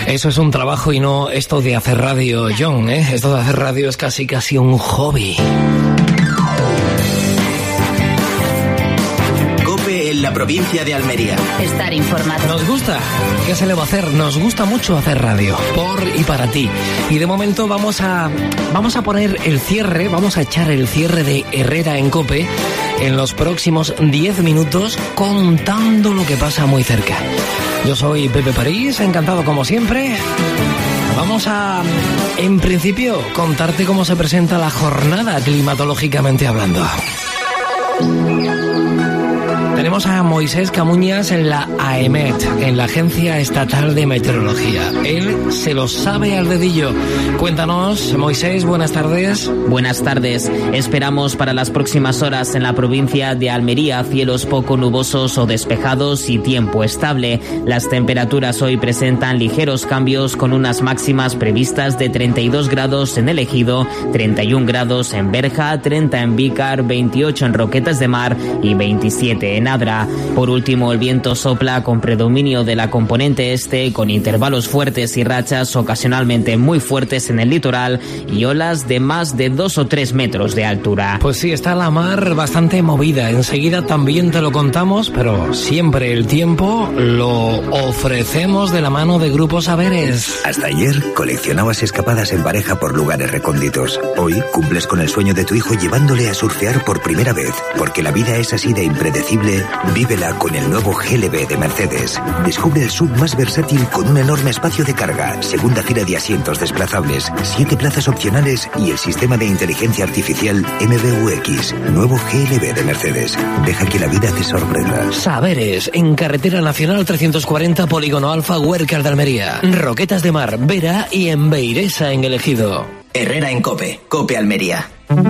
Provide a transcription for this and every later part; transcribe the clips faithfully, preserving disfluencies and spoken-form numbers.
Eso es un trabajo y no esto de hacer radio, John, ¿eh? Esto de hacer radio es casi casi un hobby. COPE en la provincia de Almería. Estar informado. Nos gusta. ¿Qué se le va a hacer? Nos gusta mucho hacer radio. Por y para ti. Y de momento vamos a, vamos a poner el cierre, vamos a echar el cierre de Herrera en COPE en los próximos diez minutos contando lo que pasa muy cerca. Yo soy Pepe París, encantado como siempre. Vamos a, en principio, contarte cómo se presenta la jornada climatológicamente hablando. Tenemos a Moisés Camuñas en la AEMET, en la Agencia Estatal de Meteorología. Él se lo sabe al dedillo. Cuéntanos, Moisés, buenas tardes. Buenas tardes. Esperamos para las próximas horas en la provincia de Almería cielos poco nubosos o despejados y tiempo estable. Las temperaturas hoy presentan ligeros cambios con unas máximas previstas de treinta y dos grados en El Ejido, treinta y un grados en Berja, treinta en Vícar, veintiocho en Roquetas de Mar y veintisiete en Adra. Por último, el viento sopla con predominio de la componente este, con intervalos fuertes y rachas ocasionalmente muy fuertes en el litoral y olas de más de dos o tres metros de altura. Pues sí, está la mar bastante movida. Enseguida también te lo contamos, pero siempre el tiempo lo ofrecemos de la mano de Grupo Saberes. Hasta ayer coleccionabas escapadas en pareja por lugares recónditos. Hoy cumples con el sueño de tu hijo llevándole a surfear por primera vez, porque la vida es así de impredecible. Vívela con el nuevo G L B de Mercedes. Descubre el S U V más versátil con un enorme espacio de carga, segunda fila de asientos desplazables, siete plazas opcionales y el sistema de inteligencia artificial M B U X. Nuevo G L B de Mercedes. Deja que la vida te sorprenda. Saberes, en Carretera Nacional trescientos cuarenta, Polígono Alfa, Huércal de Almería. Roquetas de Mar, Vera y en Beiresa, en El Ejido. Herrera en COPE, COPE Almería.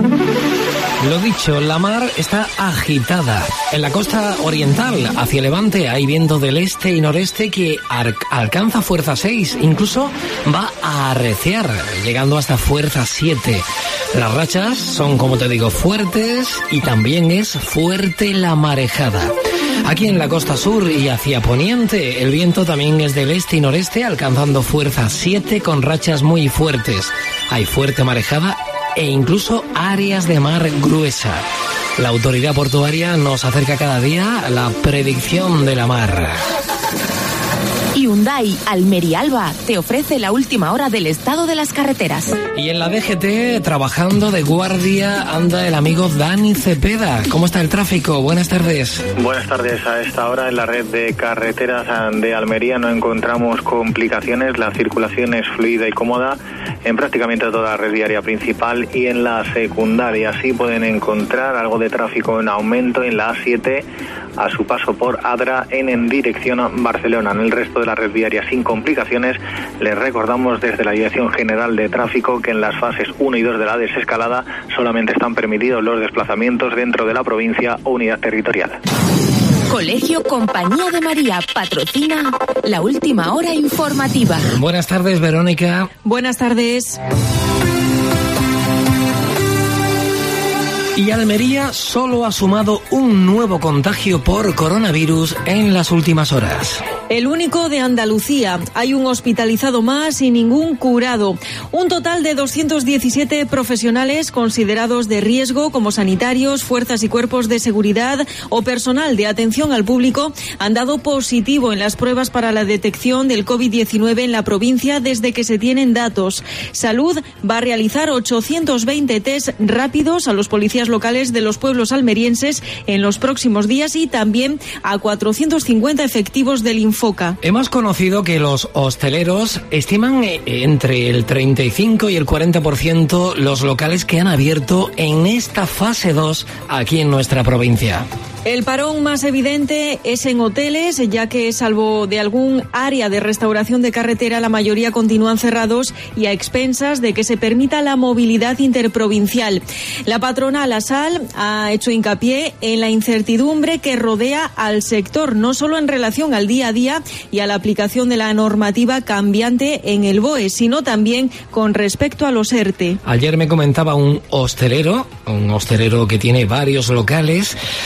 Lo dicho, la mar está agitada. En la costa oriental, hacia Levante, hay viento del este y noreste que alcanza fuerza seis. Incluso va a arreciar, llegando hasta fuerza siete. Las rachas son, como te digo, fuertes y también es fuerte la marejada. Aquí en la costa sur y hacia poniente, el viento también es del este y noreste, alcanzando fuerza siete con rachas muy fuertes. Hay fuerte marejada e incluso áreas de mar gruesa. La autoridad portuaria nos acerca cada día a la predicción de la mar. Hyundai Almería Alba te ofrece la última hora del estado de las carreteras. Y en la D G T, trabajando de guardia, anda el amigo Dani Cepeda. ¿Cómo está el tráfico? Buenas tardes. Buenas tardes. A esta hora en la red de carreteras de Almería no encontramos complicaciones. La circulación es fluida y cómoda en prácticamente toda la red viaria principal y en la secundaria. Sí pueden encontrar algo de tráfico en aumento en la A siete a su paso por Adra en, en dirección a Barcelona. En el resto de la red viaria sin complicaciones, les recordamos desde la Dirección General de Tráfico que en las fases uno y dos de la desescalada solamente están permitidos los desplazamientos dentro de la provincia o unidad territorial. Colegio Compañía de María patrocina la última hora informativa. Buenas tardes, Verónica. Buenas tardes. Y Almería solo ha sumado un nuevo contagio por coronavirus en las últimas horas. El único de Andalucía. Hay un hospitalizado más y ningún curado. Un total de doscientos diecisiete profesionales considerados de riesgo, como sanitarios, fuerzas y cuerpos de seguridad o personal de atención al público, han dado positivo en las pruebas para la detección del COVID diecinueve en la provincia desde que se tienen datos. Salud va a realizar ochocientos veinte test rápidos a los policías locales de los pueblos almerienses en los próximos días y también a cuatrocientos cincuenta efectivos del Infoca. Hemos conocido que los hosteleros estiman entre el treinta y cinco y el cuarenta por ciento los locales que han abierto en esta fase dos aquí en nuestra provincia. El parón más evidente es en hoteles, ya que salvo de algún área de restauración de carretera, la mayoría continúan cerrados y a expensas de que se permita la movilidad interprovincial. La patronal ASAL ha hecho hincapié en la incertidumbre que rodea al sector, no solo en relación al día a día y a la aplicación de la normativa cambiante en el B O E, sino también con respecto a los ERTE. Ayer me comentaba un hostelero, un hostelero que tiene varios locales, eh,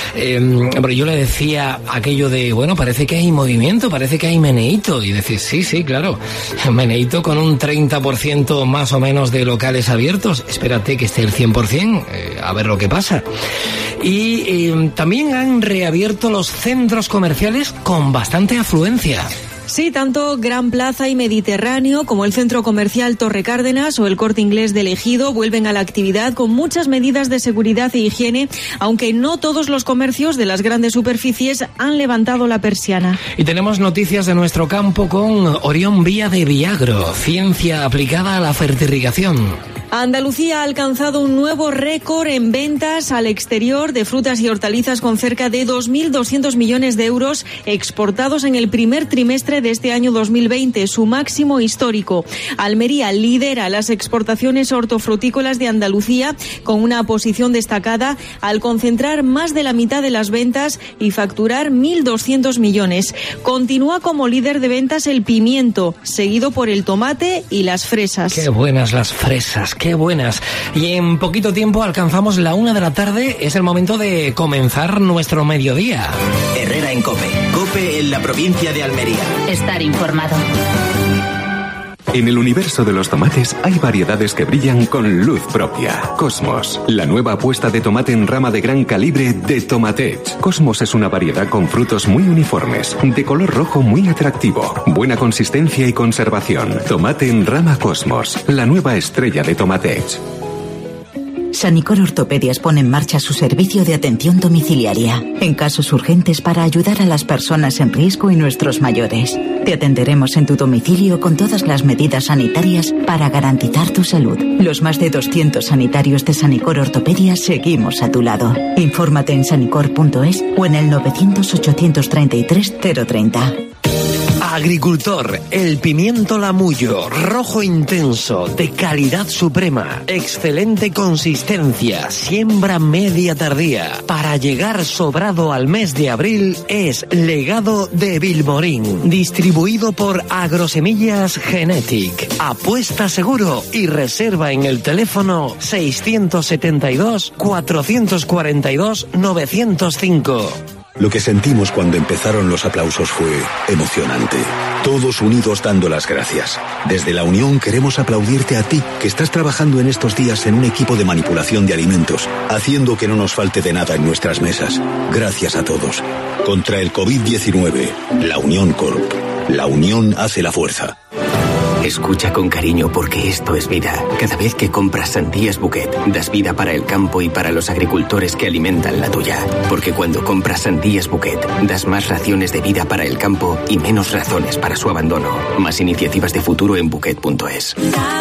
pero yo le decía aquello de, bueno, parece que hay movimiento, parece que hay meneíto. Y decís, sí, sí, claro, meneíto con un treinta por ciento más o menos de locales abiertos. Espérate que esté el cien por ciento, eh, a ver lo que pasa. Y eh, también han reabierto los centros comerciales con bastante afluencia. Sí, tanto Gran Plaza y Mediterráneo como el Centro Comercial Torre Cárdenas o el Corte Inglés del Ejido vuelven a la actividad con muchas medidas de seguridad e higiene, aunque no todos los comercios de las grandes superficies han levantado la persiana. Y tenemos noticias de nuestro campo con Orión Vía de Viagro, ciencia aplicada a la fertirrigación. Andalucía ha alcanzado un nuevo récord en ventas al exterior de frutas y hortalizas con cerca de dos mil doscientos millones de euros exportados en el primer trimestre de este año dos mil veinte, su máximo histórico. Almería lidera las exportaciones hortofrutícolas de Andalucía con una posición destacada al concentrar más de la mitad de las ventas y facturar mil doscientos millones. Continúa como líder de ventas el pimiento, seguido por el tomate y las fresas. ¡Qué buenas las fresas! ¡Qué buenas! Y en poquito tiempo alcanzamos la una de la tarde. Es el momento de comenzar nuestro mediodía. Herrera en COPE. COPE en la provincia de Almería. Estar informado. En el universo de los tomates hay variedades que brillan con luz propia. Cosmos, la nueva apuesta de tomate en rama de gran calibre de Tomatech. Cosmos es una variedad con frutos muy uniformes, de color rojo muy atractivo, buena consistencia y conservación. Tomate en rama Cosmos, la nueva estrella de Tomatech. Sanicor Ortopedias pone en marcha su servicio de atención domiciliaria, en casos urgentes para ayudar a las personas en riesgo y nuestros mayores. Te atenderemos en tu domicilio con todas las medidas sanitarias para garantizar tu salud. Los más de doscientos sanitarios de Sanicor Ortopedias seguimos a tu lado. Infórmate en sanicor punto es o en el novecientos ochocientos treinta y tres cero treinta. Agricultor, el pimiento Lamullo, rojo intenso, de calidad suprema, excelente consistencia, siembra media tardía. Para llegar sobrado al mes de abril es Legado de Vilmorín, distribuido por Agrosemillas Genetic. Apuesta seguro y reserva en el teléfono seiscientos setenta y dos, cuatrocientos cuarenta y dos, novecientos cinco. Lo que sentimos cuando empezaron los aplausos fue emocionante. Todos unidos dando las gracias. Desde la Unión queremos aplaudirte a ti, que estás trabajando en estos días en un equipo de manipulación de alimentos, haciendo que no nos falte de nada en nuestras mesas. Gracias a todos. Contra el COVID diecinueve, la Unión Corp. La unión hace la fuerza. Escucha con cariño porque esto es vida. Cada vez que compras Sandías Bouquet, das vida para el campo y para los agricultores que alimentan la tuya. Porque cuando compras Sandías Bouquet, das más raciones de vida para el campo y menos razones para su abandono. Más iniciativas de futuro en bouquet punto es.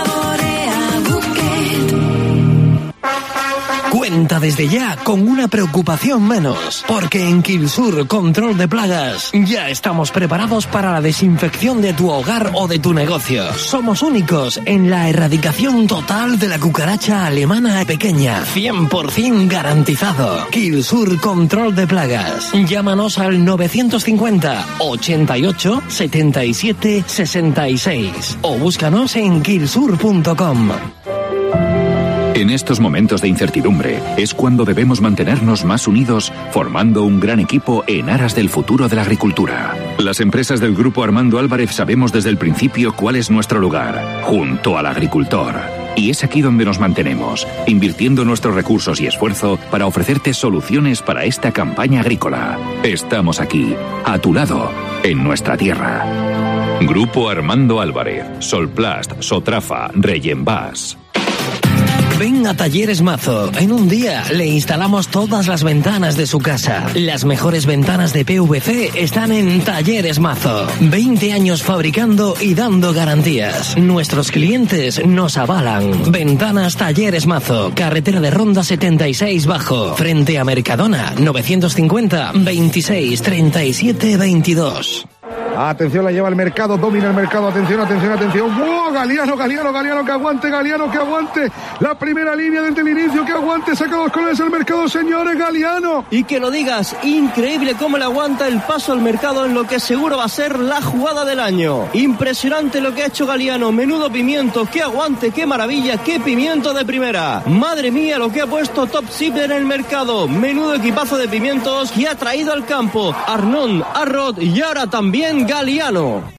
Cuenta desde ya con una preocupación menos, porque en Kilsur Control de Plagas ya estamos preparados para la desinfección de tu hogar o de tu negocio. Somos únicos en la erradicación total de la cucaracha alemana pequeña, cien por ciento garantizado. Kilsur Control de Plagas. Llámanos al novecientos cincuenta, ochenta y ocho, setenta y siete, sesenta y seis o búscanos en kilsur punto com. En estos momentos de incertidumbre es cuando debemos mantenernos más unidos, formando un gran equipo en aras del futuro de la agricultura. Las empresas del Grupo Armando Álvarez sabemos desde el principio cuál es nuestro lugar, junto al agricultor. Y es aquí donde nos mantenemos, invirtiendo nuestros recursos y esfuerzo para ofrecerte soluciones para esta campaña agrícola. Estamos aquí, a tu lado, en nuestra tierra. Grupo Armando Álvarez, Solplast, Sotrafa, Reyenbas. Ven a Talleres Mazo. En un día le instalamos todas las ventanas de su casa. Las mejores ventanas de P V C están en Talleres Mazo. veinte años fabricando y dando garantías. Nuestros clientes nos avalan. Ventanas Talleres Mazo. Carretera de Ronda setenta y seis Bajo. Frente a Mercadona. novecientos cincuenta, veintiséis, treinta y siete, veintidós. Atención, la lleva el mercado, domina el mercado. Atención, atención, atención. ¡Oh, Galiano, Galiano, Galiano, que aguante, Galiano, que aguante! La primera línea desde el inicio, que aguante. Saca dos colores al mercado, señores, Galiano. Y que lo digas, increíble cómo le aguanta el paso al mercado en lo que seguro va a ser la jugada del año. Impresionante lo que ha hecho Galiano. Menudo pimiento, qué aguante, qué maravilla, qué pimiento de primera. Madre mía, lo que ha puesto Top Ship en el mercado. Menudo equipazo de pimientos que ha traído al campo Arnaud, Arrot y ahora también Galiano.